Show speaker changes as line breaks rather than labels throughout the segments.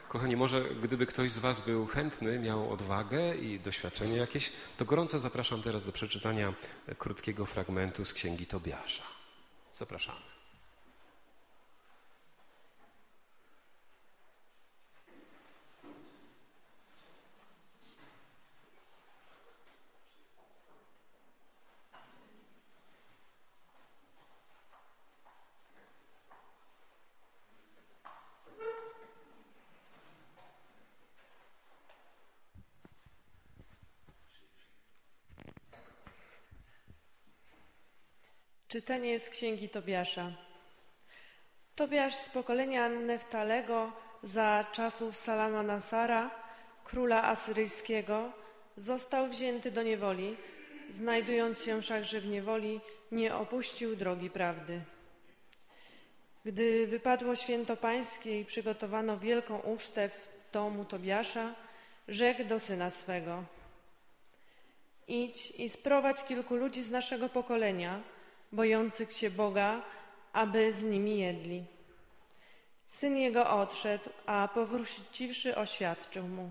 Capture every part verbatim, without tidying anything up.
Kochani, może gdyby ktoś z was był chętny, miał odwagę i doświadczenie jakieś, to gorąco zapraszam teraz do przeczytania krótkiego fragmentu z Księgi Tobiasza. Zapraszamy.
Czytanie z Księgi Tobiasza. Tobiasz z pokolenia Neftalego za czasów Salamanasara, króla asyryjskiego, został wzięty do niewoli. Znajdując się wszakże w niewoli, nie opuścił drogi prawdy. Gdy wypadło święto pańskie i przygotowano wielką ucztę w domu Tobiasza, rzekł do syna swego: idź i sprowadź kilku ludzi z naszego pokolenia, bojących się Boga, aby z nimi jedli. Syn jego odszedł, a powróciwszy oświadczył mu,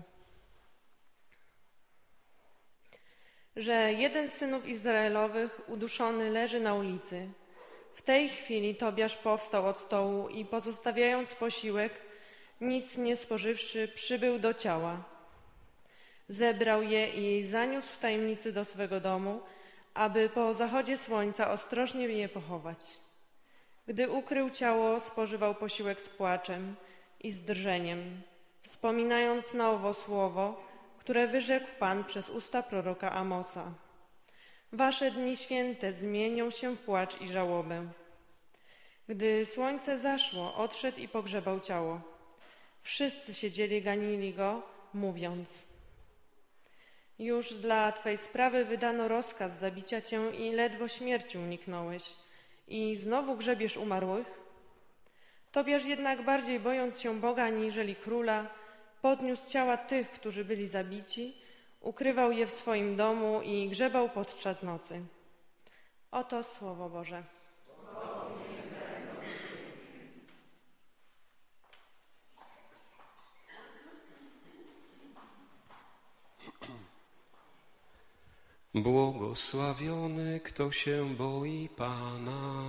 że jeden z synów Izraelowych uduszony leży na ulicy. W tej chwili Tobiasz powstał od stołu i pozostawiając posiłek, nic nie spożywszy, przybył do ciała. Zebrał je i zaniósł w tajemnicy do swego domu, aby po zachodzie słońca ostrożnie je pochować. Gdy ukrył ciało, spożywał posiłek z płaczem i z drżeniem, wspominając na owo słowo, które wyrzekł Pan przez usta proroka Amosa. Wasze dni święte zmienią się w płacz i żałobę. Gdy słońce zaszło, odszedł i pogrzebał ciało. Wszyscy siedzieli, ganili go, mówiąc: już dla Twej sprawy wydano rozkaz zabicia Cię i ledwo śmierci uniknąłeś. I znowu grzebiesz umarłych? Tobiasz jednak, bardziej bojąc się Boga aniżeli króla, podniósł ciała tych, którzy byli zabici, ukrywał je w swoim domu i grzebał podczas nocy. Oto Słowo Boże.
Błogosławiony, kto się boi Pana.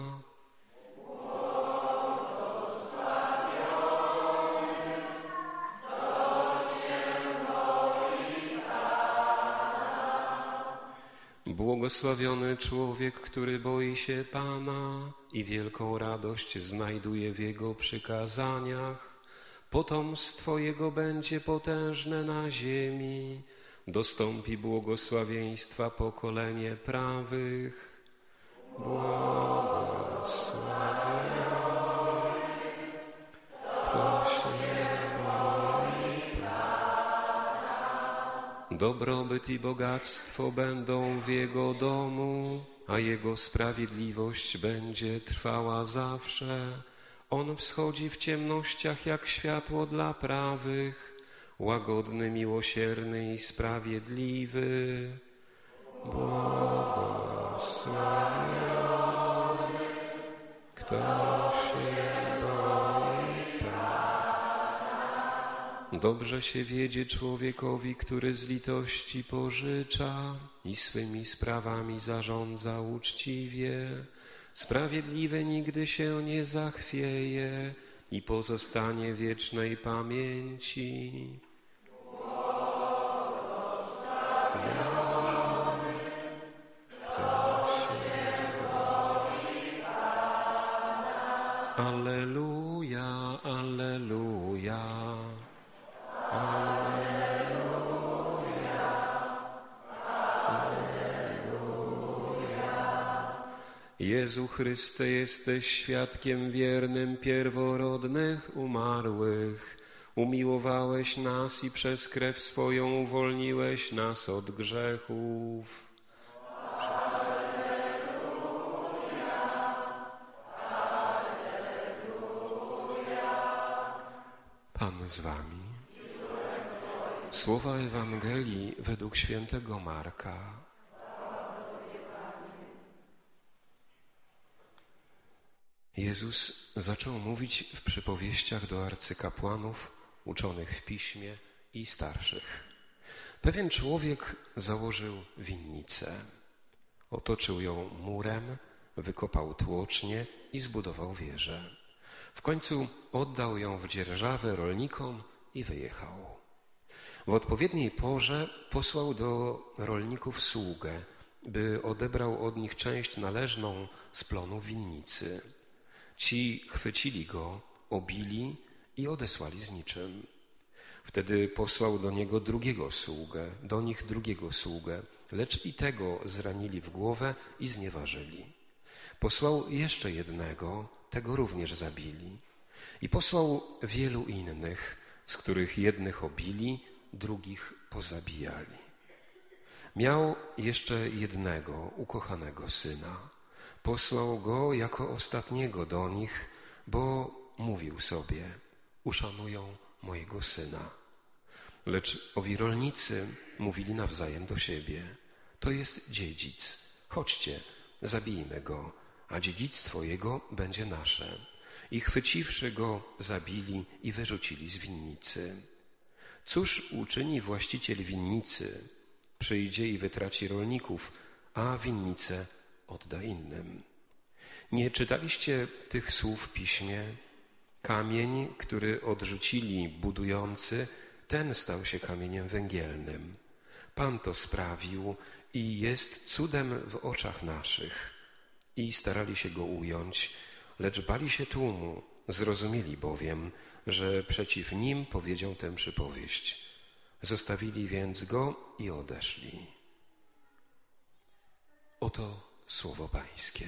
Błogosławiony, kto się boi Pana.
Błogosławiony człowiek, który boi się Pana i wielką radość znajduje w Jego przykazaniach. Potomstwo Jego będzie potężne na ziemi. Dostąpi błogosławieństwa pokolenie prawych. Błogosławiony, kto się boi Pana. Dobrobyt i bogactwo będą w Jego domu, a Jego sprawiedliwość będzie trwała zawsze. On wschodzi w ciemnościach jak światło dla prawych. Łagodny, miłosierny i sprawiedliwy. Błogosławiony, kto się boi Pana. Dobrze się wiedzie człowiekowi, który z litości pożycza i swymi sprawami zarządza uczciwie. Sprawiedliwy nigdy się nie zachwieje i pozostanie wiecznej pamięci. Alleluja, alleluja, alleluja, alleluja. Jezu Chryste, jesteś świadkiem wiernym pierworodnych umarłych. Umiłowałeś nas i przez krew swoją uwolniłeś nas od grzechów. Pan z wami. Słowa Ewangelii według świętego Marka. Jezus zaczął mówić w przypowieściach do arcykapłanów uczonych w piśmie i starszych. Pewien człowiek założył winnicę. Otoczył ją murem, wykopał tłocznie i zbudował wieżę. W końcu oddał ją w dzierżawę rolnikom i wyjechał. W odpowiedniej porze posłał do rolników sługę, by odebrał od nich część należną z plonu winnicy. Ci chwycili go, obili i odesłali z niczym. Wtedy posłał do niego drugiego sługę, do nich drugiego sługę, lecz i tego zranili w głowę i znieważyli. Posłał jeszcze jednego, tego również zabili. I posłał wielu innych, z których jednych obili, drugich pozabijali. Miał jeszcze jednego ukochanego syna. Posłał go jako ostatniego do nich, bo mówił sobie: uszanują mojego syna. Lecz owi rolnicy mówili nawzajem do siebie: to jest dziedzic, chodźcie, zabijmy go, a dziedzictwo jego będzie nasze. I chwyciwszy go, zabili i wyrzucili z winnicy. Cóż uczyni właściciel winnicy? Przyjdzie i wytraci rolników, a winnicę odda innym. Nie czytaliście tych słów w piśmie? Kamień, który odrzucili budujący, ten stał się kamieniem węgielnym. Pan to sprawił i jest cudem w oczach naszych. I starali się go ująć, lecz bali się tłumu, zrozumieli bowiem, że przeciw nim powiedział tę przypowieść. Zostawili więc go i odeszli. Oto słowo Pańskie.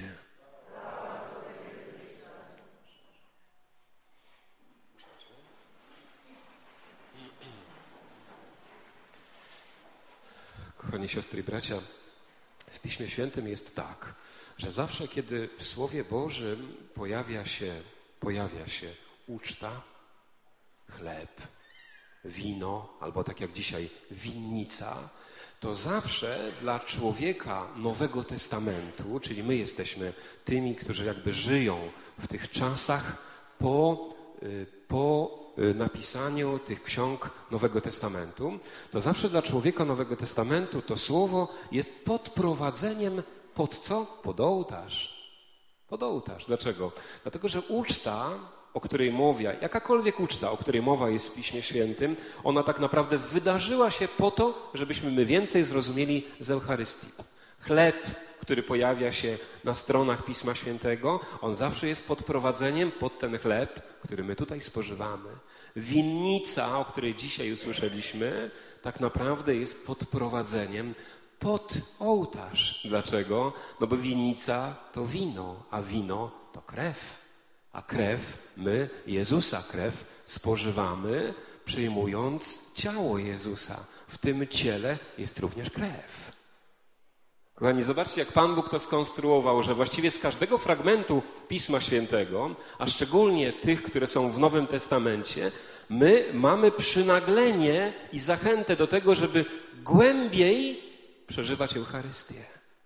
Kochani siostry i bracia, w Piśmie Świętym jest tak, że zawsze, kiedy w Słowie Bożym pojawia się, pojawia się uczta, chleb, wino, albo tak jak dzisiaj winnica, to zawsze dla człowieka Nowego Testamentu, czyli my jesteśmy tymi, którzy jakby żyją w tych czasach po, po napisaniu tych ksiąg Nowego Testamentu, to zawsze dla człowieka Nowego Testamentu to słowo jest podprowadzeniem pod co? Pod ołtarz. Pod ołtarz. Dlaczego? Dlatego, że uczta, o której mowa, jakakolwiek uczta, o której mowa jest w Piśmie Świętym, ona tak naprawdę wydarzyła się po to, żebyśmy my więcej zrozumieli z Eucharystii. Chleb, który pojawia się na stronach Pisma Świętego, on zawsze jest podprowadzeniem pod ten chleb, który my tutaj spożywamy. Winnica, o której dzisiaj usłyszeliśmy, tak naprawdę jest podprowadzeniem pod ołtarz. Dlaczego? No bo winnica to wino, a wino to krew. A krew, my, Jezusa krew, spożywamy, przyjmując ciało Jezusa. W tym ciele jest również krew. Kochani, zobaczcie, jak Pan Bóg to skonstruował, że właściwie z każdego fragmentu Pisma Świętego, a szczególnie tych, które są w Nowym Testamencie, my mamy przynaglenie i zachętę do tego, żeby głębiej przeżywać Eucharystię.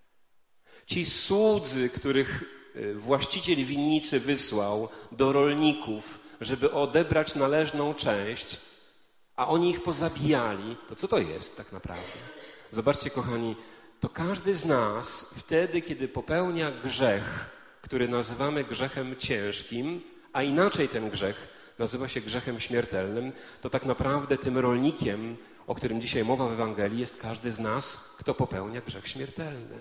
Ci słudzy, których właściciel winnicy wysłał do rolników, żeby odebrać należną część, a oni ich pozabijali, to co to jest tak naprawdę? Zobaczcie, kochani, to każdy z nas wtedy, kiedy popełnia grzech, który nazywamy grzechem ciężkim, a inaczej ten grzech nazywa się grzechem śmiertelnym, to tak naprawdę tym rolnikiem, o którym dzisiaj mowa w Ewangelii, jest każdy z nas, kto popełnia grzech śmiertelny.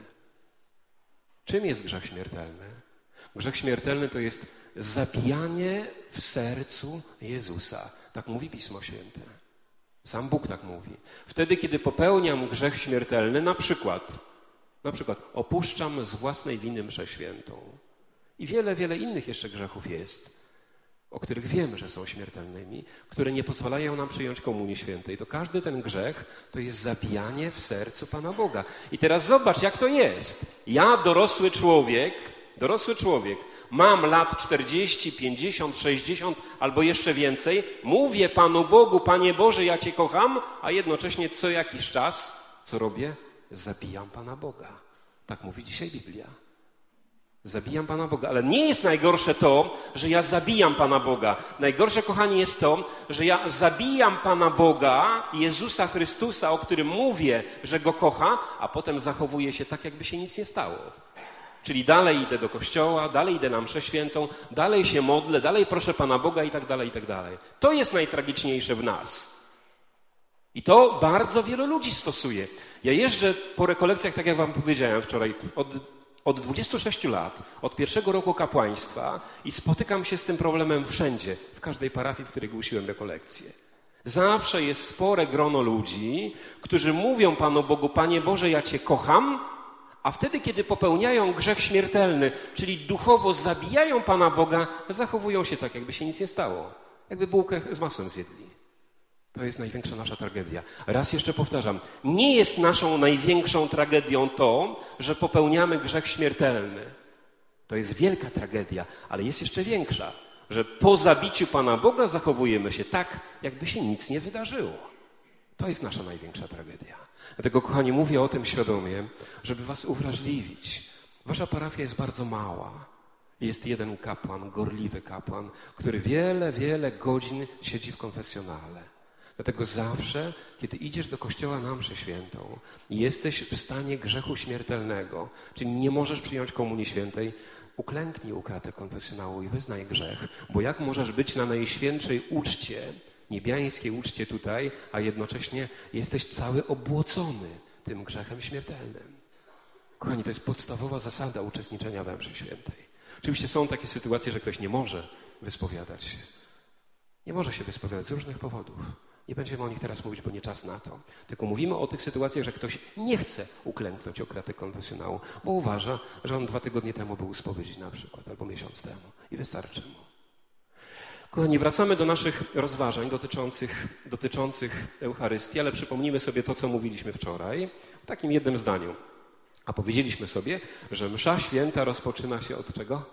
Czym jest grzech śmiertelny? Grzech śmiertelny to jest zabijanie w sercu Jezusa. Tak mówi Pismo Święte. Sam Bóg tak mówi. Wtedy, kiedy popełniam grzech śmiertelny, na przykład, na przykład opuszczam z własnej winy mszę świętą. I wiele, wiele innych jeszcze grzechów jest, o których wiemy, że są śmiertelnymi, które nie pozwalają nam przyjąć Komunii Świętej. To każdy ten grzech to jest zabijanie w sercu Pana Boga. I teraz zobacz, jak to jest. Ja, dorosły człowiek, dorosły człowiek, mam lat czterdzieści, pięćdziesiąt, sześćdziesiąt albo jeszcze więcej, mówię Panu Bogu: Panie Boże, ja Cię kocham, a jednocześnie co jakiś czas, co robię? Zabijam Pana Boga. Tak mówi dzisiaj Biblia.
Zabijam Pana Boga. Ale nie jest najgorsze to, że ja zabijam Pana Boga. Najgorsze, kochani, jest to, że ja zabijam Pana Boga, Jezusa Chrystusa, o którym mówię, że Go kocha, a potem zachowuję się tak, jakby się nic nie stało. Czyli dalej idę do kościoła, dalej idę na mszę świętą, dalej się modlę, dalej proszę Pana Boga i tak dalej, i tak dalej. To jest najtragiczniejsze w nas. I to bardzo wielu ludzi stosuje. Ja jeżdżę po rekolekcjach, tak jak wam powiedziałem wczoraj, od, od dwudziestu sześciu lat, od pierwszego roku kapłaństwa i spotykam się z tym problemem wszędzie, w każdej parafii, w której głosiłem rekolekcje. Zawsze jest spore grono ludzi, którzy mówią Panu Bogu, Panie Boże, ja Cię kocham, a wtedy, kiedy popełniają grzech śmiertelny, czyli duchowo zabijają Pana Boga, zachowują się tak, jakby się nic nie stało. Jakby bułkę z masłem zjedli. To jest największa nasza tragedia. Raz jeszcze powtarzam, nie jest naszą największą tragedią to, że popełniamy grzech śmiertelny. To jest wielka tragedia, ale jest jeszcze większa, że po zabiciu Pana Boga zachowujemy się tak, jakby się nic nie wydarzyło. To jest nasza największa tragedia. Dlatego, kochani, mówię o tym świadomie, żeby was uwrażliwić. Wasza parafia jest bardzo mała. Jest jeden kapłan, gorliwy kapłan, który wiele, wiele godzin siedzi w konfesjonale. Dlatego zawsze, kiedy idziesz do kościoła na mszę świętą i jesteś w stanie grzechu śmiertelnego, czyli nie możesz przyjąć komunii świętej, uklęknij u kratek konfesjonału i wyznaj grzech. Bo jak możesz być na najświętszej uczcie, niebiańskiej uczcie tutaj, a jednocześnie jesteś cały obłocony tym grzechem śmiertelnym. Kochani, to jest podstawowa zasada uczestniczenia we mszy świętej. Oczywiście są takie sytuacje, że ktoś nie może wyspowiadać się. Nie może się wyspowiadać z różnych powodów. Nie będziemy o nich teraz mówić, bo nie czas na to. Tylko mówimy o tych sytuacjach, że ktoś nie chce uklęknąć o kratek konfesjonału, bo uważa, że on dwa tygodnie temu był u spowiedzi na przykład, albo miesiąc temu i wystarczy mu. Kochani, wracamy do naszych rozważań dotyczących, dotyczących Eucharystii, ale przypomnijmy sobie to, co mówiliśmy wczoraj w takim jednym zdaniu. A powiedzieliśmy sobie, że msza święta rozpoczyna się od czego?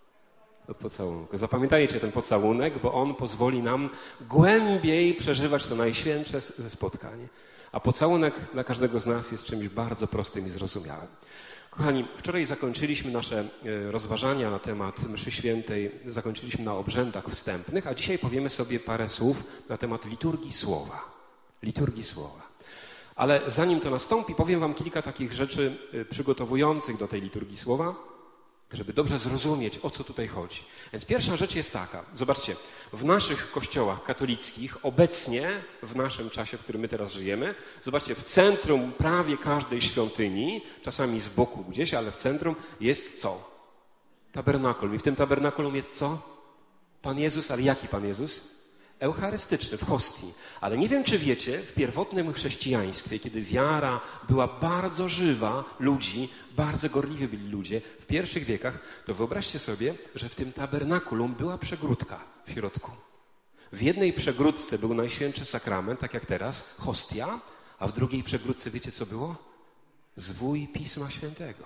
Od pocałunku. Zapamiętajcie ten pocałunek, bo on pozwoli nam głębiej przeżywać to najświętsze ze spotkań. A pocałunek dla każdego z nas jest czymś bardzo prostym i zrozumiałym. Kochani, wczoraj zakończyliśmy nasze rozważania na temat mszy świętej, zakończyliśmy na obrzędach wstępnych, a dzisiaj powiemy sobie parę słów na temat liturgii słowa. Liturgii słowa. Ale zanim to nastąpi, powiem wam kilka takich rzeczy przygotowujących do tej liturgii słowa, żeby dobrze zrozumieć, o co tutaj chodzi. Więc pierwsza rzecz jest taka. Zobaczcie, w naszych kościołach katolickich, obecnie, w naszym czasie, w którym my teraz żyjemy, zobaczcie, w centrum prawie każdej świątyni, czasami z boku gdzieś, ale w centrum jest co? Tabernakulum. I w tym tabernakulum jest co? Pan Jezus, ale jaki Pan Jezus? Eucharystyczny, w hostii. Ale nie wiem, czy wiecie, w pierwotnym chrześcijaństwie, kiedy wiara była bardzo żywa, ludzi, bardzo gorliwi byli ludzie, w pierwszych wiekach, to wyobraźcie sobie, że w tym tabernakulum była przegródka w środku. W jednej przegródce był Najświętszy Sakrament, tak jak teraz, hostia, a w drugiej przegródce wiecie, co było? Zwój Pisma Świętego.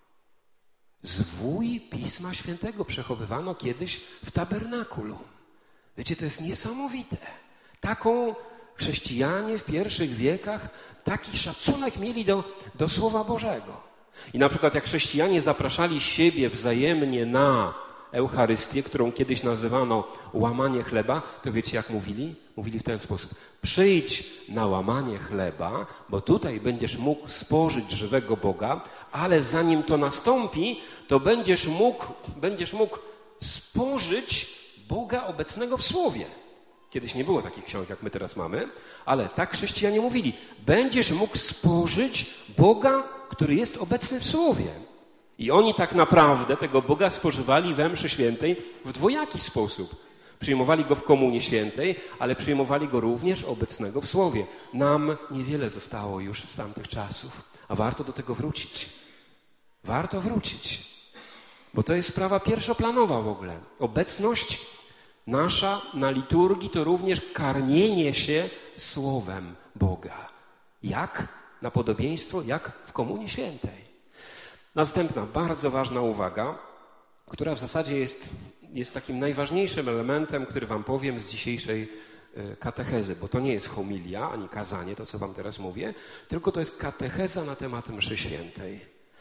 Zwój Pisma Świętego przechowywano kiedyś w tabernakulum. Wiecie, to jest niesamowite. Taką chrześcijanie w pierwszych wiekach, taki szacunek mieli do, do Słowa Bożego. I na przykład jak chrześcijanie zapraszali siebie wzajemnie na Eucharystię, którą kiedyś nazywano łamanie chleba, to wiecie jak mówili? Mówili w ten sposób. Przyjdź na łamanie chleba, bo tutaj będziesz mógł spożyć żywego Boga, ale zanim to nastąpi, to będziesz mógł, będziesz mógł spożyć Boga obecnego w Słowie. Kiedyś nie było takich ksiąg, jak my teraz mamy, ale tak chrześcijanie mówili. Będziesz mógł spożyć Boga, który jest obecny w Słowie. I oni tak naprawdę tego Boga spożywali we mszy świętej w dwojaki sposób. Przyjmowali Go w komunii świętej, ale przyjmowali Go również obecnego w Słowie. Nam niewiele zostało już z tamtych czasów, a warto do tego wrócić. Warto wrócić, bo to jest sprawa pierwszoplanowa w ogóle. Obecność nasza na liturgii to również karmienie się Słowem Boga. Jak? Na podobieństwo, jak w Komunii Świętej. Następna, bardzo ważna uwaga, która w zasadzie jest, jest takim najważniejszym elementem, który wam powiem z dzisiejszej katechezy, bo to nie jest homilia, ani kazanie, to co wam teraz mówię, tylko to jest katecheza na temat mszy świętej.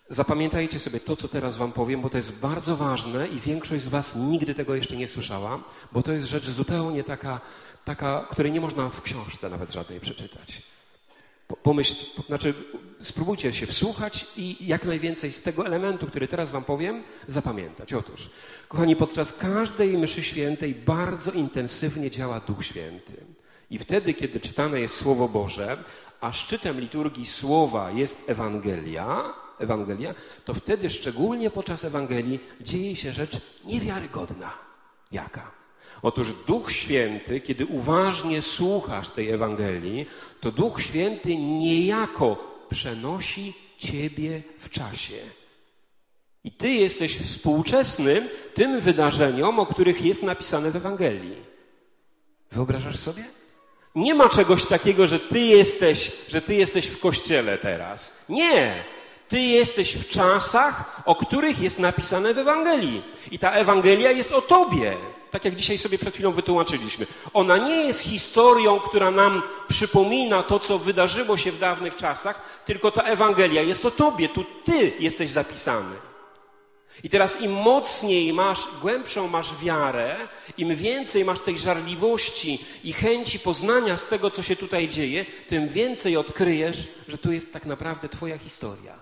Zapamiętajcie sobie to, co teraz wam powiem, bo to jest bardzo ważne i większość z was nigdy tego jeszcze nie słyszała, bo to jest rzecz zupełnie taka, taka której nie można w książce nawet żadnej przeczytać. Pomyśl, znaczy spróbujcie się wsłuchać i jak najwięcej z tego elementu, który teraz wam powiem, zapamiętać. Otóż, kochani, podczas każdej mszy świętej bardzo intensywnie działa Duch Święty. I wtedy, kiedy czytane jest Słowo Boże, a szczytem liturgii Słowa jest Ewangelia, Ewangelia, to wtedy szczególnie podczas Ewangelii dzieje się rzecz niewiarygodna. Jaka? Otóż Duch Święty, kiedy uważnie słuchasz tej Ewangelii, to Duch Święty niejako przenosi ciebie w czasie. I ty jesteś współczesny tym wydarzeniom, o których jest napisane w Ewangelii. Wyobrażasz sobie? Nie ma czegoś takiego, że ty jesteś, że ty jesteś w kościele teraz. Nie! Ty jesteś w czasach, o których jest napisane w Ewangelii. I ta Ewangelia jest o tobie. Tak jak dzisiaj sobie przed chwilą wytłumaczyliśmy. Ona nie jest historią, która nam przypomina to, co wydarzyło się w dawnych czasach, tylko ta Ewangelia jest o tobie. Tu ty jesteś zapisany. I teraz im mocniej masz, głębszą masz wiarę, im więcej masz tej żarliwości i chęci poznania z tego, co się tutaj dzieje, tym więcej odkryjesz, że tu jest tak naprawdę twoja historia.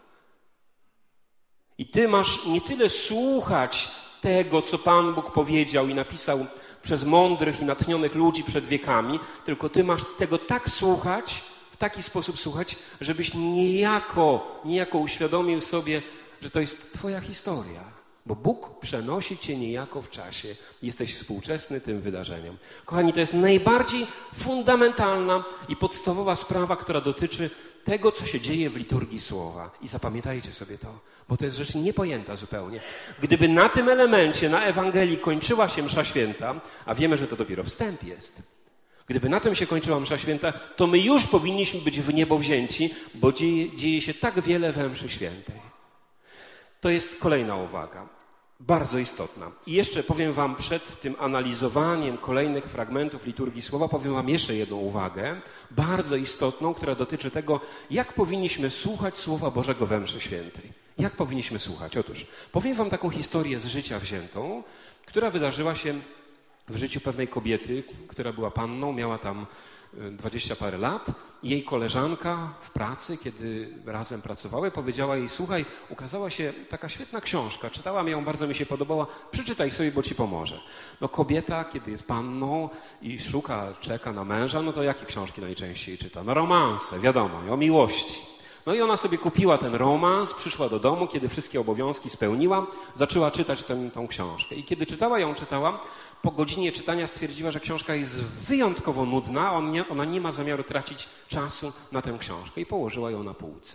I ty masz nie tyle słuchać tego, co Pan Bóg powiedział i napisał przez mądrych i natchnionych ludzi przed wiekami, tylko ty masz tego tak słuchać, w taki sposób słuchać, żebyś niejako, niejako uświadomił sobie, że to jest twoja historia. Bo Bóg przenosi cię niejako w czasie. Jesteś współczesny tym wydarzeniom. Kochani, to jest najbardziej fundamentalna i podstawowa sprawa, która dotyczy tego, co się dzieje w liturgii Słowa. I zapamiętajcie sobie to, bo to jest rzecz niepojęta zupełnie. Gdyby na tym elemencie, na Ewangelii kończyła się msza święta, a wiemy, że to dopiero wstęp jest, gdyby na tym się kończyła msza święta, to my już powinniśmy być w niebo wzięci, bo dzieje, dzieje się tak wiele we mszy świętej. To jest kolejna uwaga, bardzo istotna. I jeszcze powiem wam przed tym analizowaniem kolejnych fragmentów liturgii Słowa, powiem wam jeszcze jedną uwagę, bardzo istotną, która dotyczy tego, jak powinniśmy słuchać Słowa Bożego we mszy świętej. Jak powinniśmy słuchać? Otóż powiem wam taką historię z życia wziętą, która wydarzyła się w życiu pewnej kobiety, która była panną, miała tam dwadzieścia parę lat i jej koleżanka w pracy, kiedy razem pracowały, powiedziała jej: słuchaj, ukazała się taka świetna książka, czytałam ją, bardzo mi się podobała, przeczytaj sobie, bo ci pomoże. No kobieta, kiedy jest panną i szuka, czeka na męża, no to jakie książki najczęściej czyta? No romanse, wiadomo, o miłości. No i ona sobie kupiła ten romans, przyszła do domu, kiedy wszystkie obowiązki spełniła, zaczęła czytać tę, tą książkę. I kiedy czytała ją, czytała, po godzinie czytania stwierdziła, że książka jest wyjątkowo nudna, on nie, ona nie ma zamiaru tracić czasu na tę książkę i położyła ją na półce.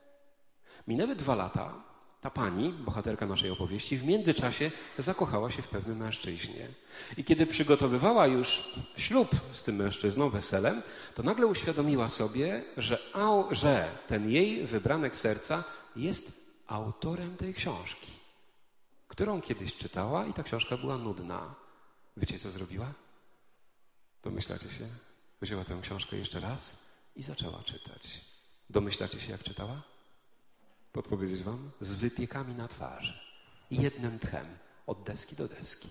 Minęły dwa lata. Ta pani, bohaterka naszej opowieści, w międzyczasie zakochała się w pewnym mężczyźnie. I kiedy przygotowywała już ślub z tym mężczyzną, weselem, to nagle uświadomiła sobie, że, au, że ten jej wybranek serca jest autorem tej książki, którą kiedyś czytała i ta książka była nudna. Wiecie, co zrobiła? Domyślacie się? Wzięła tę książkę jeszcze raz i zaczęła czytać. Domyślacie się, jak czytała? Podpowiedzieć wam? Z wypiekami na twarzy. Jednym tchem. Od deski do deski.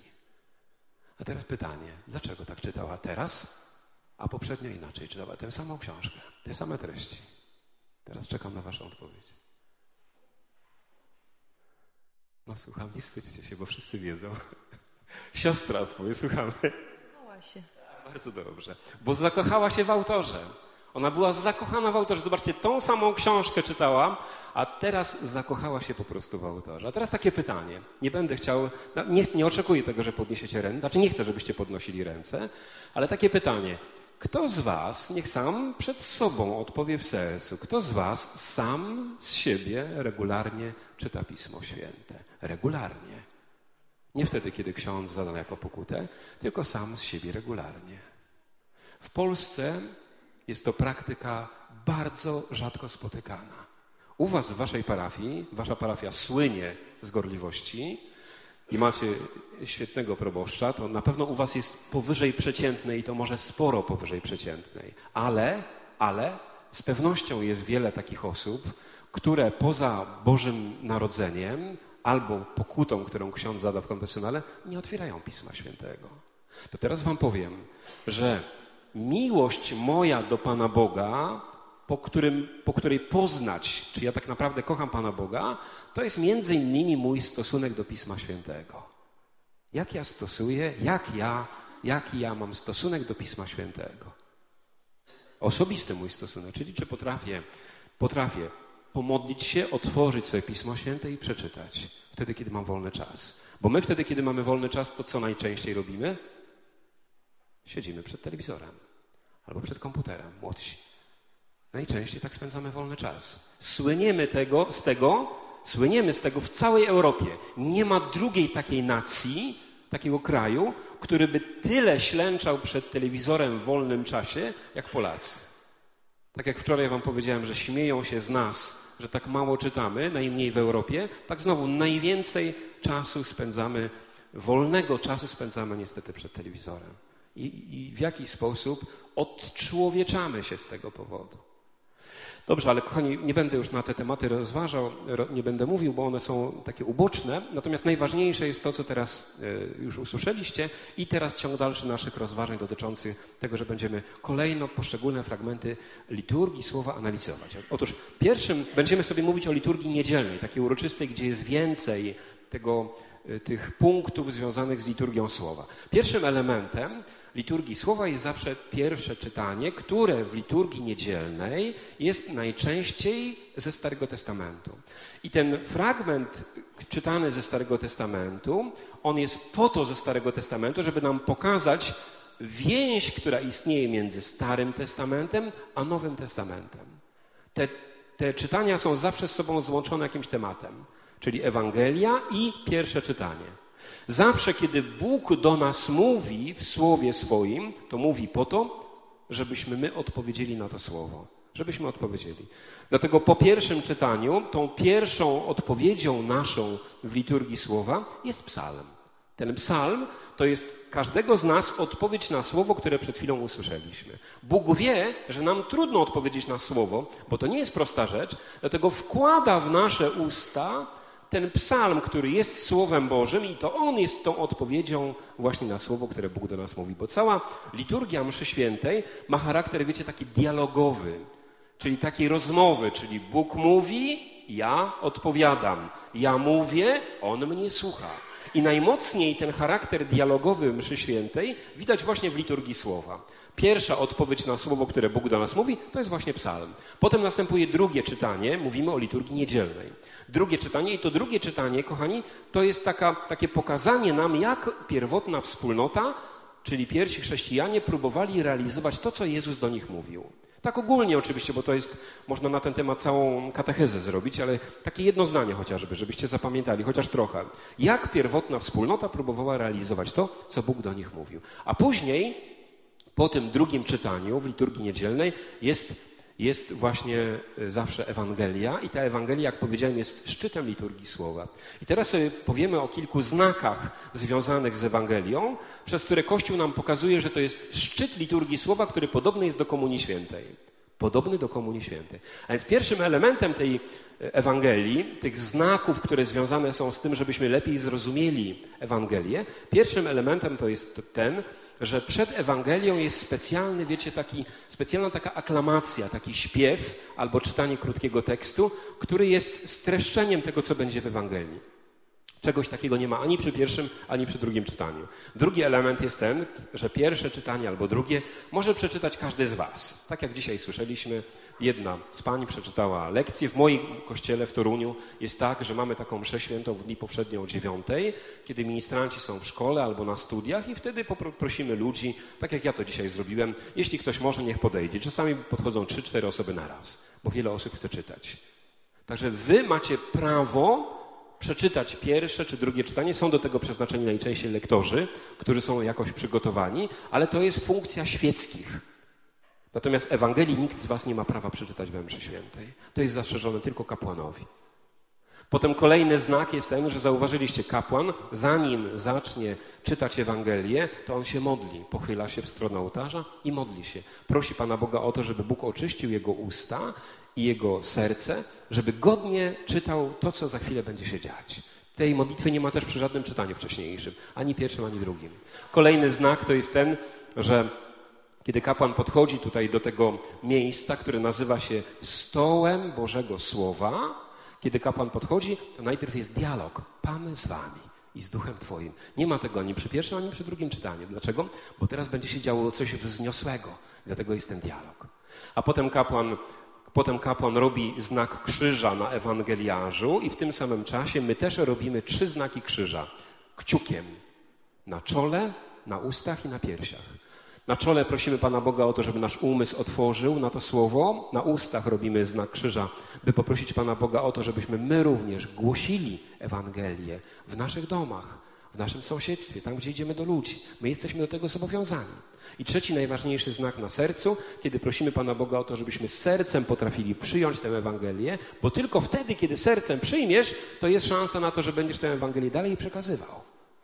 A teraz pytanie. Dlaczego tak czytała teraz, a poprzednio inaczej czytała tę samą książkę, te same treści? Teraz czekam na waszą odpowiedź. No słucham, nie wstydźcie się, bo wszyscy wiedzą. Siostra odpowie, słuchamy.
Zakochała się.
Bardzo dobrze. Bo zakochała się w autorze. Ona była zakochana w autorze. Zobaczcie, tą samą książkę czytała, a teraz zakochała się po prostu w autorze. A teraz takie pytanie. Nie będę chciał, nie, nie oczekuję tego, że podniesiecie ręce. Znaczy nie chcę, żebyście podnosili ręce, ale takie pytanie. Kto z was, niech sam przed sobą odpowie w sercu, kto z was sam z siebie regularnie czyta Pismo Święte? Regularnie. Nie wtedy, kiedy ksiądz zada jako pokutę, tylko sam z siebie regularnie. W Polsce jest to praktyka bardzo rzadko spotykana. U was w waszej parafii, wasza parafia słynie z gorliwości i macie świetnego proboszcza, to na pewno u was jest powyżej przeciętnej i to może sporo powyżej przeciętnej. Ale, ale z pewnością jest wiele takich osób, które poza Bożym Narodzeniem albo pokutą, którą ksiądz zada w konfesjonale, nie otwierają Pisma Świętego. To teraz wam powiem, że miłość moja do Pana Boga, po, którym, po której poznać, czy ja tak naprawdę kocham Pana Boga, to jest między innymi mój stosunek do Pisma Świętego. Jak ja stosuję, jak ja, jaki ja mam stosunek do Pisma Świętego. Osobisty mój stosunek, czyli czy potrafię, potrafię pomodlić się, otworzyć sobie Pismo Święte i przeczytać. Wtedy, kiedy mam wolny czas. Bo my wtedy, kiedy mamy wolny czas, to co najczęściej robimy? Siedzimy przed telewizorem albo przed komputerem, młodsi. Najczęściej tak spędzamy wolny czas. Słyniemy tego, z tego, słyniemy z tego w całej Europie. Nie ma drugiej takiej nacji, takiego kraju, który by tyle ślęczał przed telewizorem w wolnym czasie, jak Polacy. Tak jak wczoraj wam powiedziałem, że śmieją się z nas, że tak mało czytamy, najmniej w Europie, tak znowu najwięcej czasu spędzamy, wolnego czasu spędzamy niestety przed telewizorem. I, i w jakiś sposób odczłowieczamy się z tego powodu. Dobrze, ale kochani, nie będę już na te tematy rozważał, nie będę mówił, bo one są takie uboczne. Natomiast najważniejsze jest to, co teraz już usłyszeliście i teraz ciąg dalszy naszych rozważań dotyczących tego, że będziemy kolejno poszczególne fragmenty liturgii słowa analizować. Otóż pierwszym będziemy sobie mówić o liturgii niedzielnej, takiej uroczystej, gdzie jest więcej tego, tych punktów związanych z liturgią słowa. Pierwszym elementem liturgii słowa jest zawsze pierwsze czytanie, które w liturgii niedzielnej jest najczęściej ze Starego Testamentu. I ten fragment czytany ze Starego Testamentu, on jest po to ze Starego Testamentu, żeby nam pokazać więź, która istnieje między Starym Testamentem a Nowym Testamentem. Te, te czytania są zawsze z sobą złączone jakimś tematem, czyli Ewangelia i pierwsze czytanie. Zawsze, kiedy Bóg do nas mówi w Słowie swoim, to mówi po to, żebyśmy my odpowiedzieli na to Słowo. Żebyśmy odpowiedzieli. Dlatego po pierwszym czytaniu, tą pierwszą odpowiedzią naszą w liturgii Słowa jest psalm. Ten psalm to jest każdego z nas odpowiedź na Słowo, które przed chwilą usłyszeliśmy. Bóg wie, że nam trudno odpowiedzieć na Słowo, bo to nie jest prosta rzecz, dlatego wkłada w nasze usta ten psalm, który jest Słowem Bożym i to on jest tą odpowiedzią właśnie na Słowo, które Bóg do nas mówi. Bo cała liturgia mszy świętej ma charakter, wiecie, taki dialogowy, czyli takiej rozmowy, czyli Bóg mówi, ja odpowiadam. Ja mówię, On mnie słucha. I najmocniej ten charakter dialogowy mszy świętej widać właśnie w liturgii Słowa. Pierwsza odpowiedź na Słowo, które Bóg do nas mówi, to jest właśnie psalm. Potem następuje drugie czytanie, mówimy o liturgii niedzielnej. Drugie czytanie i to drugie czytanie, kochani, to jest taka, takie pokazanie nam, jak pierwotna wspólnota, czyli pierwsi chrześcijanie, próbowali realizować to, co Jezus do nich mówił. Tak ogólnie oczywiście, bo to jest, można na ten temat całą katechezę zrobić, ale takie jedno zdanie chociażby, żebyście zapamiętali, chociaż trochę. Jak pierwotna wspólnota próbowała realizować to, co Bóg do nich mówił. A później, po tym drugim czytaniu w liturgii niedzielnej jest, jest właśnie zawsze Ewangelia i ta Ewangelia, jak powiedziałem, jest szczytem liturgii Słowa. I teraz sobie powiemy o kilku znakach związanych z Ewangelią, przez które Kościół nam pokazuje, że to jest szczyt liturgii Słowa, który podobny jest do Komunii Świętej. Podobny do Komunii Świętej. A więc pierwszym elementem tej Ewangelii, tych znaków, które związane są z tym, żebyśmy lepiej zrozumieli Ewangelię, pierwszym elementem to jest ten, że przed Ewangelią jest specjalny, wiecie, taki, specjalna taka aklamacja, taki śpiew albo czytanie krótkiego tekstu, który jest streszczeniem tego, co będzie w Ewangelii. Czegoś takiego nie ma ani przy pierwszym, ani przy drugim czytaniu. Drugi element jest ten, że pierwsze czytanie albo drugie może przeczytać każdy z was. Tak jak dzisiaj słyszeliśmy, jedna z pań przeczytała lekcję. W moim kościele w Toruniu jest tak, że mamy taką mszę świętą w dni powszednie o dziewiątej, kiedy ministranci są w szkole albo na studiach i wtedy prosimy ludzi, tak jak ja to dzisiaj zrobiłem, jeśli ktoś może, niech podejdzie. Czasami podchodzą trzy, cztery osoby na raz, bo wiele osób chce czytać. Także wy macie prawo przeczytać pierwsze czy drugie czytanie. Są do tego przeznaczeni najczęściej lektorzy, którzy są jakoś przygotowani, ale to jest funkcja świeckich. Natomiast Ewangelii nikt z was nie ma prawa przeczytać we mszy świętej. To jest zastrzeżone tylko kapłanowi. Potem kolejny znak jest ten, że zauważyliście, kapłan, zanim zacznie czytać Ewangelię, to on się modli, pochyla się w stronę ołtarza i modli się. Prosi Pana Boga o to, żeby Bóg oczyścił jego usta i jego serce, żeby godnie czytał to, co za chwilę będzie się dziać. Tej modlitwy nie ma też przy żadnym czytaniu wcześniejszym, ani pierwszym, ani drugim. Kolejny znak to jest ten, że kiedy kapłan podchodzi tutaj do tego miejsca, które nazywa się stołem Bożego Słowa, kiedy kapłan podchodzi, to najpierw jest dialog. Pan z wami i z duchem twoim. Nie ma tego ani przy pierwszym, ani przy drugim czytaniu. Dlaczego? Bo teraz będzie się działo coś wzniosłego. Dlatego jest ten dialog. A potem kapłan, potem kapłan robi znak krzyża na ewangeliarzu i w tym samym czasie my też robimy trzy znaki krzyża. Kciukiem. Na czole, na ustach i na piersiach. Na czole prosimy Pana Boga o to, żeby nasz umysł otworzył na to słowo. Na ustach robimy znak krzyża, by poprosić Pana Boga o to, żebyśmy my również głosili Ewangelię w naszych domach, w naszym sąsiedztwie, tam gdzie idziemy do ludzi. My jesteśmy do tego zobowiązani. I trzeci, najważniejszy znak na sercu, kiedy prosimy Pana Boga o to, żebyśmy sercem potrafili przyjąć tę Ewangelię, bo tylko wtedy, kiedy sercem przyjmiesz, to jest szansa na to, że będziesz tę Ewangelię dalej przekazywał.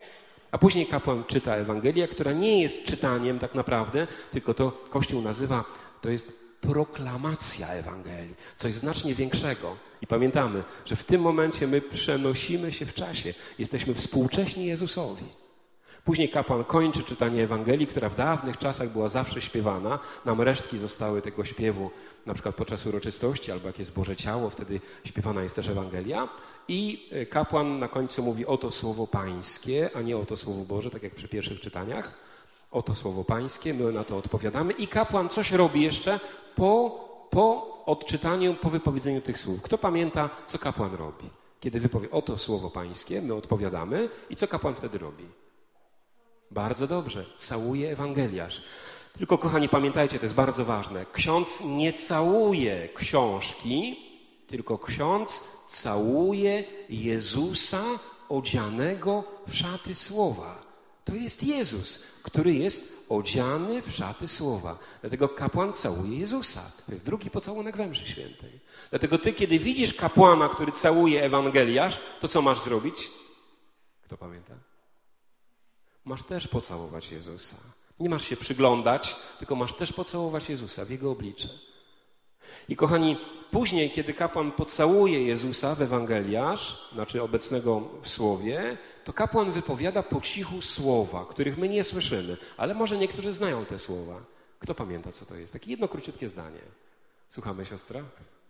A później kapłan czyta Ewangelię, która nie jest czytaniem tak naprawdę, tylko to Kościół nazywa, to jest proklamacja Ewangelii, coś znacznie większego. I pamiętamy, że w tym momencie my przenosimy się w czasie, jesteśmy współcześni Jezusowi. Później kapłan kończy czytanie Ewangelii, która w dawnych czasach była zawsze śpiewana. Nam resztki zostały tego śpiewu, na przykład podczas uroczystości, albo jak jest Boże Ciało, wtedy śpiewana jest też Ewangelia. I kapłan na końcu mówi, oto słowo Pańskie, a nie oto słowo Boże, tak jak przy pierwszych czytaniach. Oto słowo Pańskie, my na to odpowiadamy. I kapłan coś robi jeszcze po, po odczytaniu, po wypowiedzeniu tych słów. Kto pamięta, co kapłan robi? Kiedy wypowie, oto słowo Pańskie, my odpowiadamy. I co kapłan wtedy robi? Bardzo dobrze, całuje ewangeliarz. Tylko, kochani, pamiętajcie, to jest bardzo ważne. Ksiądz nie całuje książki, tylko ksiądz całuje Jezusa odzianego w szaty słowa. To jest Jezus, który jest odziany w szaty słowa. Dlatego kapłan całuje Jezusa. To jest drugi pocałunek we mszy świętej. Dlatego ty, kiedy widzisz kapłana, który całuje ewangeliarz, to co masz zrobić? Kto pamięta? Masz też pocałować Jezusa. Nie masz się przyglądać, tylko masz też pocałować Jezusa w Jego oblicze. I kochani, później, kiedy kapłan pocałuje Jezusa w ewangeliarz, znaczy obecnego w Słowie, to kapłan wypowiada po cichu słowa, których my nie słyszymy, ale może niektórzy znają te słowa. Kto pamięta, co to jest? Takie jedno króciutkie zdanie. Słuchamy, siostra?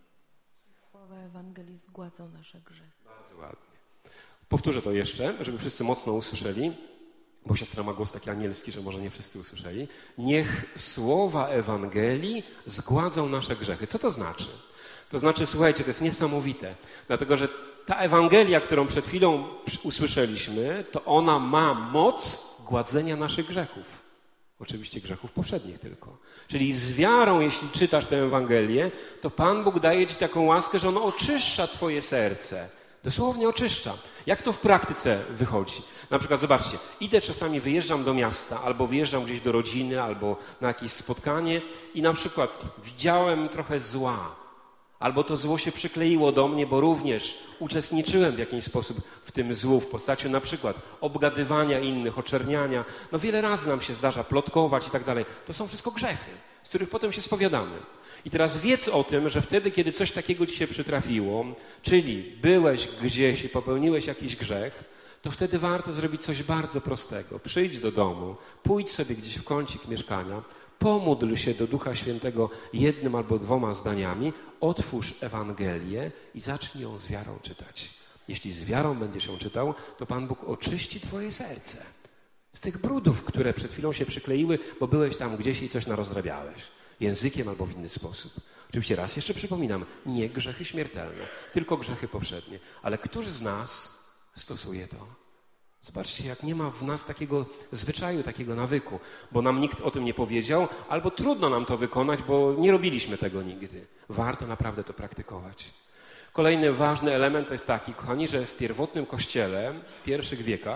Słowa Ewangelii zgładzą nasze grzechy.
Bardzo ładnie. Powtórzę to jeszcze, żeby wszyscy mocno usłyszeli, bo siostra ma głos taki anielski, że może nie wszyscy usłyszeli. Niech słowa Ewangelii zgładzą nasze grzechy. Co to znaczy? To znaczy, słuchajcie, to jest niesamowite, dlatego że ta Ewangelia, którą przed chwilą usłyszeliśmy, to ona ma moc gładzenia naszych grzechów. Oczywiście grzechów poprzednich tylko. Czyli z wiarą, jeśli czytasz tę Ewangelię, to Pan Bóg daje ci taką łaskę, że On oczyszcza twoje serce. Dosłownie oczyszcza. Jak to w praktyce wychodzi? Na przykład zobaczcie, idę czasami, wyjeżdżam do miasta, albo wyjeżdżam gdzieś do rodziny, albo na jakieś spotkanie i na przykład widziałem trochę zła, albo to zło się przykleiło do mnie, bo również uczestniczyłem w jakiś sposób w tym złu, w postaci na przykład obgadywania innych, oczerniania. No wiele razy nam się zdarza plotkować i tak dalej. To są wszystko grzechy, z których potem się spowiadamy. I teraz wiedz o tym, że wtedy, kiedy coś takiego ci się przytrafiło, czyli byłeś gdzieś i popełniłeś jakiś grzech, to wtedy warto zrobić coś bardzo prostego. Przyjdź do domu, pójdź sobie gdzieś w kącik mieszkania, pomódl się do Ducha Świętego jednym albo dwoma zdaniami, otwórz Ewangelię i zacznij ją z wiarą czytać. Jeśli z wiarą będziesz ją czytał, to Pan Bóg oczyści twoje serce z tych brudów, które przed chwilą się przykleiły, bo byłeś tam gdzieś i coś narozrabiałeś. Językiem albo w inny sposób. Oczywiście raz jeszcze przypominam, nie grzechy śmiertelne, tylko grzechy poprzednie. Ale któż z nas stosuje to? Zobaczcie, jak nie ma w nas takiego zwyczaju, takiego nawyku, bo nam nikt o tym nie powiedział, albo trudno nam to wykonać, bo nie robiliśmy tego nigdy. Warto naprawdę to praktykować. Kolejny ważny element to jest taki, kochani, że w pierwotnym Kościele, w pierwszych wiekach,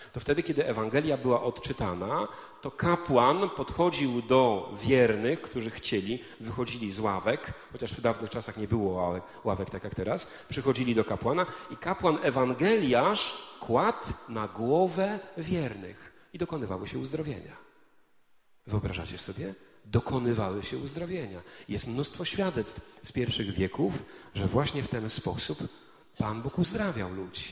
to wtedy, kiedy Ewangelia była odczytana, to kapłan podchodził do wiernych, którzy chcieli, wychodzili z ławek, chociaż w dawnych czasach nie było ławek, ławek tak jak teraz, przychodzili do kapłana i kapłan ewangeliarz kładł na głowę wiernych i dokonywały się uzdrowienia. Wyobrażacie sobie? Dokonywały się uzdrowienia. Jest mnóstwo świadectw z pierwszych wieków, że właśnie w ten sposób Pan Bóg uzdrawiał ludzi.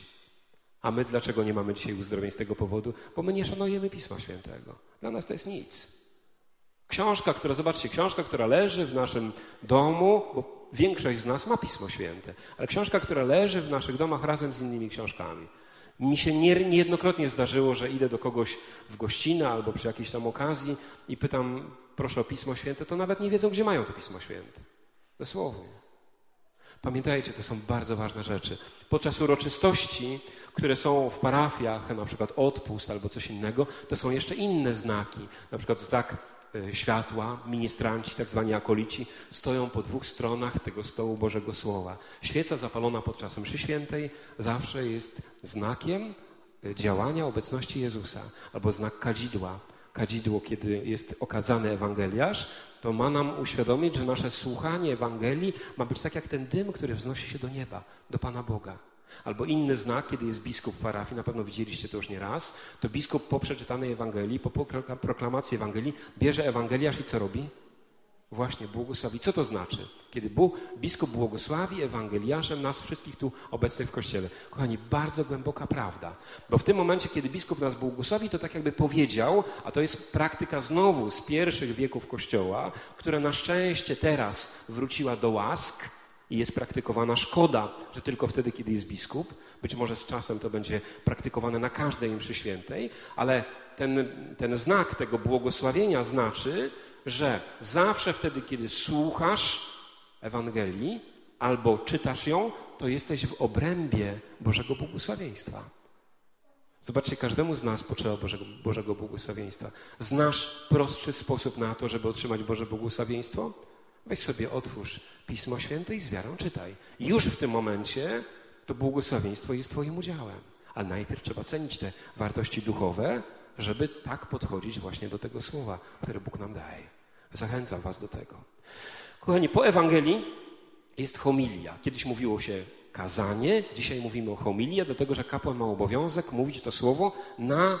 A my dlaczego nie mamy dzisiaj uzdrowień z tego powodu? Bo my nie szanujemy Pisma Świętego. Dla nas to jest nic. Książka, która, zobaczcie, książka, która leży w naszym domu, bo większość z nas ma Pismo Święte, ale książka, która leży w naszych domach razem z innymi książkami. Mi się nie, niejednokrotnie zdarzyło, że idę do kogoś w gościnę albo przy jakiejś tam okazji i pytam, proszę o Pismo Święte, to nawet nie wiedzą, gdzie mają to Pismo Święte. Dosłownie. Pamiętajcie, to są bardzo ważne rzeczy. Podczas uroczystości, które są w parafiach, na przykład odpust albo coś innego, to są jeszcze inne znaki. Na przykład znak y, światła, ministranci, tak zwani akolici, stoją po dwóch stronach tego stołu Bożego Słowa. Świeca zapalona podczas mszy świętej zawsze jest znakiem działania obecności Jezusa. Albo znak kadzidła. Kadzidło, kiedy jest okazany ewangeliarz, to ma nam uświadomić, że nasze słuchanie Ewangelii ma być tak jak ten dym, który wznosi się do nieba, do Pana Boga. Albo inny znak, kiedy jest biskup w parafii, na pewno widzieliście to już nie raz, to biskup po przeczytanej Ewangelii, po proklamacji Ewangelii, bierze ewangeliarz i co robi? Właśnie błogosławi. Co to znaczy? Kiedy Bóg, biskup błogosławi ewangeliarzem nas wszystkich tu obecnych w Kościele. Kochani, bardzo głęboka prawda. Bo w tym momencie, kiedy biskup nas błogosławi, to tak jakby powiedział, a to jest praktyka znowu z pierwszych wieków Kościoła, która na szczęście teraz wróciła do łask i jest praktykowana. Szkoda, że tylko wtedy, kiedy jest biskup. Być może z czasem to będzie praktykowane na każdej mszy świętej, ale ten, ten znak tego błogosławienia znaczy, że zawsze wtedy, kiedy słuchasz Ewangelii albo czytasz ją, to jesteś w obrębie Bożego błogosławieństwa. Zobaczcie, każdemu z nas potrzeba Bożego, Bożego błogosławieństwa. Znasz prostszy sposób na to, żeby otrzymać Boże błogosławieństwo? Weź sobie, otwórz Pismo Święte i z wiarą czytaj. I już w tym momencie to błogosławieństwo jest twoim udziałem. Ale najpierw trzeba cenić te wartości duchowe, żeby tak podchodzić właśnie do tego słowa, które Bóg nam daje. Zachęcam was do tego. Kochani, po Ewangelii jest homilia. Kiedyś mówiło się kazanie, dzisiaj mówimy o homilii, dlatego że kapłan ma obowiązek mówić to słowo na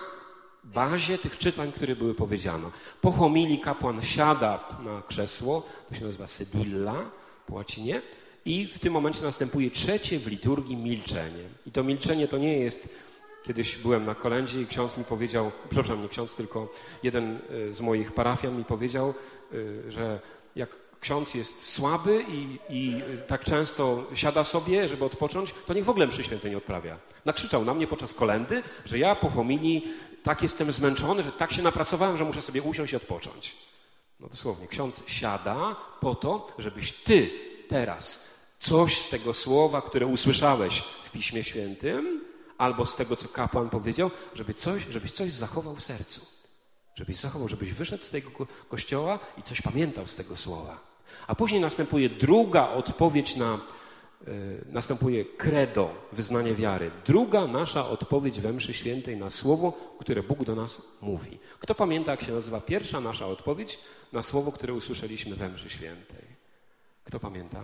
bazie tych czytań, które były powiedziane. Po homilii kapłan siada na krzesło, to się nazywa sedilla po łacinie, i w tym momencie następuje trzecie w liturgii milczenie. I to milczenie to nie jest... Kiedyś byłem na kolędzie i ksiądz mi powiedział, przepraszam, nie ksiądz, tylko jeden z moich parafian mi powiedział, że jak ksiądz jest słaby i, i tak często siada sobie, żeby odpocząć, to niech w ogóle mszy świętej nie odprawia. Nakrzyczał na mnie podczas kolędy, że ja po homilii tak jestem zmęczony, że tak się napracowałem, że muszę sobie usiąść i odpocząć. No dosłownie, ksiądz siada po to, żebyś ty teraz coś z tego słowa, które usłyszałeś w Piśmie Świętym, albo z tego, co kapłan powiedział, żeby coś, żebyś coś zachował w sercu. Żebyś zachował, żebyś wyszedł z tego kościoła i coś pamiętał z tego słowa. A później następuje druga odpowiedź na, yy, następuje credo, wyznanie wiary. Druga nasza odpowiedź we mszy świętej na słowo, które Bóg do nas mówi. Kto pamięta, jak się nazywa pierwsza nasza odpowiedź na słowo, które usłyszeliśmy we mszy świętej? Kto pamięta?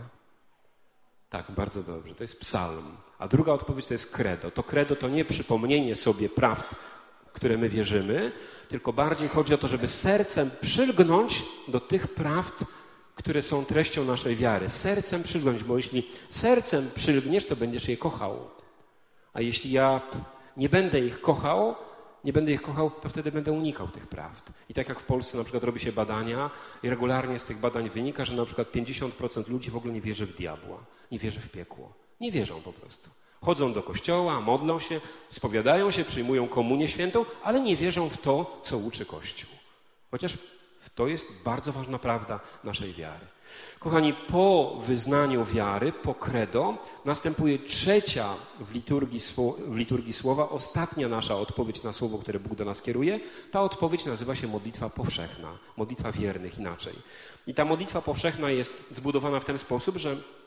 Tak, bardzo dobrze. To jest psalm. A druga odpowiedź to jest credo. To credo to nie przypomnienie sobie prawd, które my wierzymy, tylko bardziej chodzi o to, żeby sercem przylgnąć do tych prawd, które są treścią naszej wiary. Sercem przylgnąć, bo jeśli sercem przylgniesz, to będziesz je kochał. A jeśli ja nie będę ich kochał, nie będę ich kochał, to wtedy będę unikał tych prawd. I tak jak w Polsce na przykład robi się badania i regularnie z tych badań wynika, że na przykład pięćdziesiąt procent ludzi w ogóle nie wierzy w diabła, nie wierzy w piekło. Nie wierzą po prostu. Chodzą do kościoła, modlą się, spowiadają się, przyjmują komunię świętą, ale nie wierzą w to, co uczy Kościół. Chociaż to jest bardzo ważna prawda naszej wiary. Kochani, po wyznaniu wiary, po credo, następuje trzecia w liturgii, w liturgii słowa, ostatnia nasza odpowiedź na słowo, które Bóg do nas kieruje. Ta odpowiedź nazywa się modlitwa powszechna, modlitwa wiernych inaczej. I ta modlitwa powszechna jest zbudowana w ten sposób, że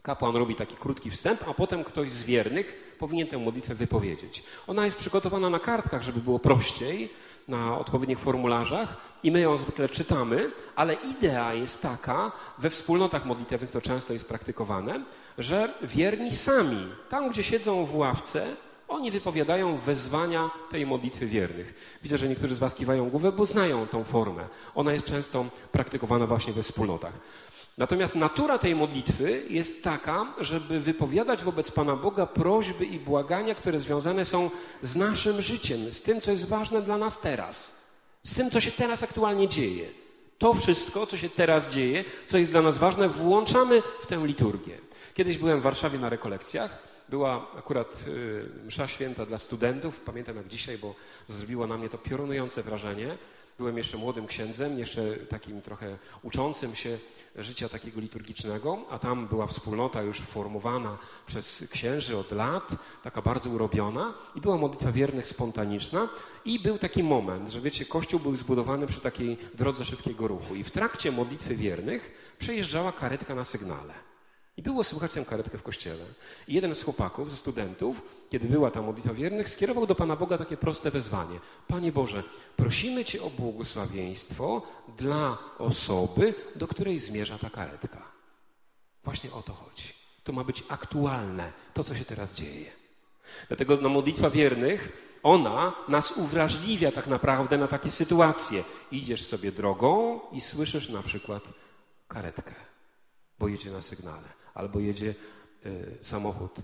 Kapłan robi taki krótki wstęp, a potem ktoś z wiernych powinien tę modlitwę wypowiedzieć. Ona jest przygotowana na kartkach, żeby było prościej, na odpowiednich formularzach i my ją zwykle czytamy, ale idea jest taka, we wspólnotach modlitewnych to często jest praktykowane, że wierni sami, tam gdzie siedzą w ławce, oni wypowiadają wezwania tej modlitwy wiernych. Widzę, że niektórzy z was kiwają głowę, bo znają tą formę. Ona jest często praktykowana właśnie we wspólnotach. Natomiast natura tej modlitwy jest taka, żeby wypowiadać wobec Pana Boga prośby i błagania, które związane są z naszym życiem, z tym, co jest ważne dla nas teraz, z tym, co się teraz aktualnie dzieje. To wszystko, co się teraz dzieje, co jest dla nas ważne, włączamy w tę liturgię. Kiedyś byłem w Warszawie na rekolekcjach, była akurat y, msza święta dla studentów, pamiętam jak dzisiaj, bo zrobiło na mnie to piorunujące wrażenie. Byłem jeszcze młodym księdzem, jeszcze takim trochę uczącym się życia takiego liturgicznego, a tam była wspólnota już formowana przez księży od lat, taka bardzo urobiona i była modlitwa wiernych spontaniczna i był taki moment, że wiecie, kościół był zbudowany przy takiej drodze szybkiego ruchu i w trakcie modlitwy wiernych przejeżdżała karetka na sygnale. I było słychać tę karetkę w kościele. I jeden z chłopaków, ze studentów, kiedy była ta modlitwa wiernych, skierował do Pana Boga takie proste wezwanie. Panie Boże, prosimy Cię o błogosławieństwo dla osoby, do której zmierza ta karetka. Właśnie o to chodzi. To ma być aktualne, to co się teraz dzieje. Dlatego na modlitwa wiernych, ona nas uwrażliwia tak naprawdę na takie sytuacje. Idziesz sobie drogą i słyszysz na przykład karetkę, bo jedzie na sygnale. Albo jedzie y, samochód,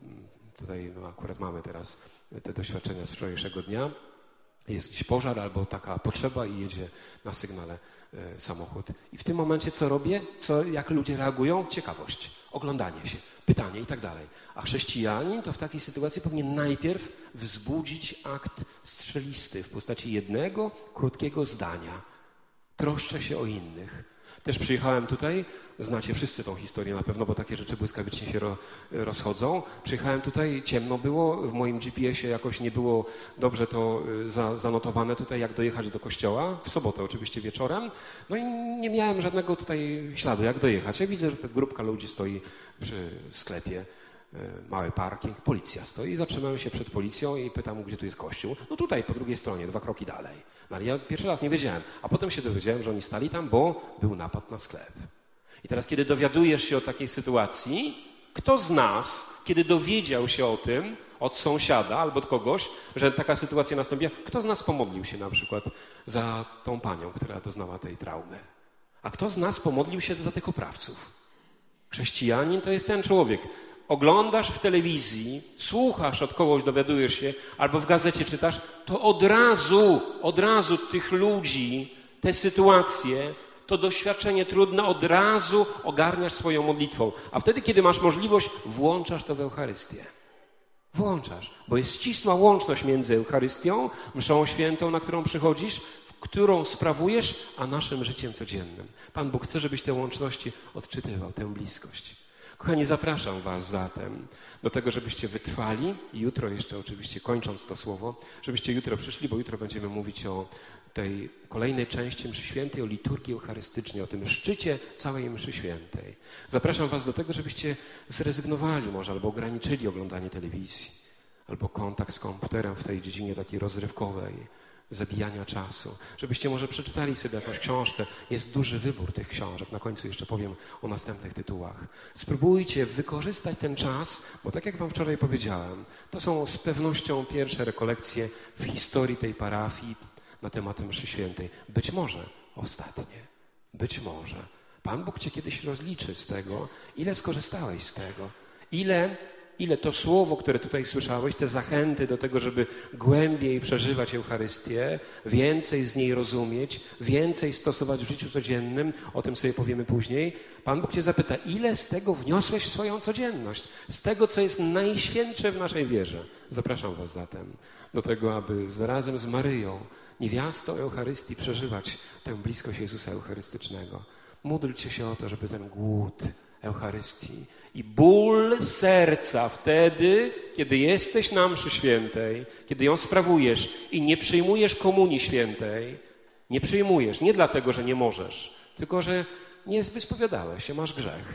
tutaj no, akurat mamy teraz te doświadczenia z wczorajszego dnia, jest gdzieś pożar albo taka potrzeba i jedzie na sygnale y, samochód. I w tym momencie co robię? Co, jak ludzie reagują? Ciekawość, oglądanie się, pytanie i tak dalej. A chrześcijanin to w takiej sytuacji powinien najpierw wzbudzić akt strzelisty w postaci jednego krótkiego zdania. Troszczę się o innych. Też przyjechałem tutaj, znacie wszyscy tą historię na pewno, bo takie rzeczy błyskawicznie się ro, rozchodzą. Przyjechałem tutaj, ciemno było, w moim G P S-ie jakoś nie było dobrze to za, zanotowane tutaj, jak dojechać do kościoła, w sobotę oczywiście wieczorem. No i nie miałem żadnego tutaj śladu, jak dojechać. Ja widzę, że ta grupka ludzi stoi przy sklepie, mały parking, policja stoi. Zatrzymałem się przed policją i pytam, gdzie tu jest kościół. No tutaj, po drugiej stronie, dwa kroki dalej. No ale ja pierwszy raz nie wiedziałem, a potem się dowiedziałem, że oni stali tam, bo był napad na sklep. I teraz, kiedy dowiadujesz się o takiej sytuacji, kto z nas, kiedy dowiedział się o tym od sąsiada albo od kogoś, że taka sytuacja nastąpiła, kto z nas pomodlił się na przykład za tą panią, która doznała tej traumy? A kto z nas pomodlił się za tych oprawców? Chrześcijanin to jest ten człowiek. Oglądasz w telewizji, słuchasz od kogoś, dowiadujesz się, albo w gazecie czytasz, to od razu, od razu tych ludzi, te sytuacje, to doświadczenie trudne od razu ogarniasz swoją modlitwą. A wtedy, kiedy masz możliwość, włączasz to w Eucharystię. Włączasz, bo jest ścisła łączność między Eucharystią, mszą świętą, na którą przychodzisz, którą sprawujesz, a naszym życiem codziennym. Pan Bóg chce, żebyś te łączności odczytywał, tę bliskość. Kochani, zapraszam was zatem do tego, żebyście wytrwali i jutro jeszcze oczywiście kończąc to słowo, żebyście jutro przyszli, bo jutro będziemy mówić o tej kolejnej części mszy świętej, o liturgii eucharystycznej, o tym szczycie całej mszy świętej. Zapraszam was do tego, żebyście zrezygnowali może albo ograniczyli oglądanie telewizji, albo kontakt z komputerem w tej dziedzinie takiej rozrywkowej, zabijania czasu. Żebyście może przeczytali sobie jakąś książkę. Jest duży wybór tych książek. Na końcu jeszcze powiem o następnych tytułach. Spróbujcie wykorzystać ten czas, bo tak jak wam wczoraj powiedziałem, to są z pewnością pierwsze rekolekcje w historii tej parafii na temat mszy świętej. Być może ostatnie. Być może. Pan Bóg cię kiedyś rozliczy z tego, ile skorzystałeś z tego. Ile Ile to słowo, które tutaj słyszałeś, te zachęty do tego, żeby głębiej przeżywać Eucharystię, więcej z niej rozumieć, więcej stosować w życiu codziennym, o tym sobie powiemy później, Pan Bóg cię zapyta, ile z tego wniosłeś w swoją codzienność, z tego, co jest najświętsze w naszej wierze. Zapraszam was zatem do tego, aby z, razem z Maryją, niewiastą Eucharystii, przeżywać tę bliskość Jezusa Eucharystycznego. Módlcie się o to, żeby ten głód Eucharystii i ból serca wtedy, kiedy jesteś na mszy świętej, kiedy ją sprawujesz i nie przyjmujesz komunii świętej, nie przyjmujesz, nie dlatego, że nie możesz, tylko że nie wyspowiadałeś się, masz grzech.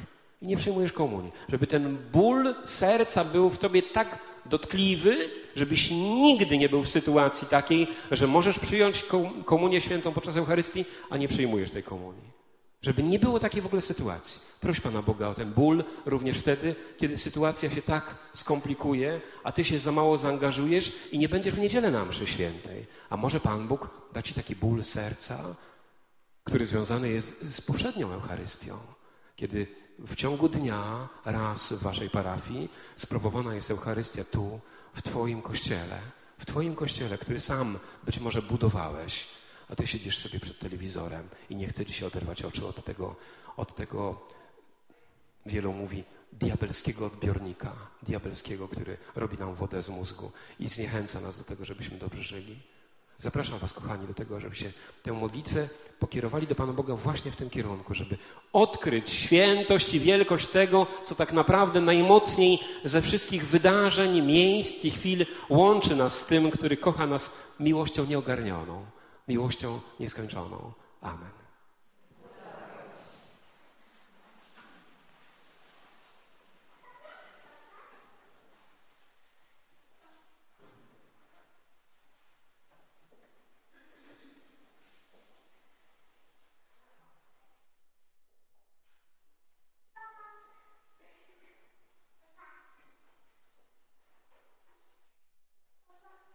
i nie przyjmujesz komunii. Żeby ten ból serca był w tobie tak dotkliwy, żebyś nigdy nie był w sytuacji takiej, że możesz przyjąć komunię świętą podczas Eucharystii, a nie przyjmujesz tej komunii. Żeby nie było takiej w ogóle sytuacji. Proś Pana Boga o ten ból również wtedy, kiedy sytuacja się tak skomplikuje, a ty się za mało zaangażujesz i nie będziesz w niedzielę na mszy świętej. A może Pan Bóg da ci taki ból serca, który związany jest z poprzednią Eucharystią. Kiedy w ciągu dnia raz w waszej parafii sprawowana jest Eucharystia tu, w twoim kościele, w twoim kościele, który sam być może budowałeś, a ty siedzisz sobie przed telewizorem i nie chce ci się oderwać oczu od tego, od tego, wielu mówi, diabelskiego odbiornika, diabelskiego, który robi nam wodę z mózgu i zniechęca nas do tego, żebyśmy dobrze żyli. Zapraszam was, kochani, do tego, żebyście tę modlitwę pokierowali do Pana Boga właśnie w tym kierunku, żeby odkryć świętość i wielkość tego, co tak naprawdę najmocniej ze wszystkich wydarzeń, miejsc i chwil łączy nas z tym, który kocha nas miłością nieogarnioną, miłością nieskończoną. Amen.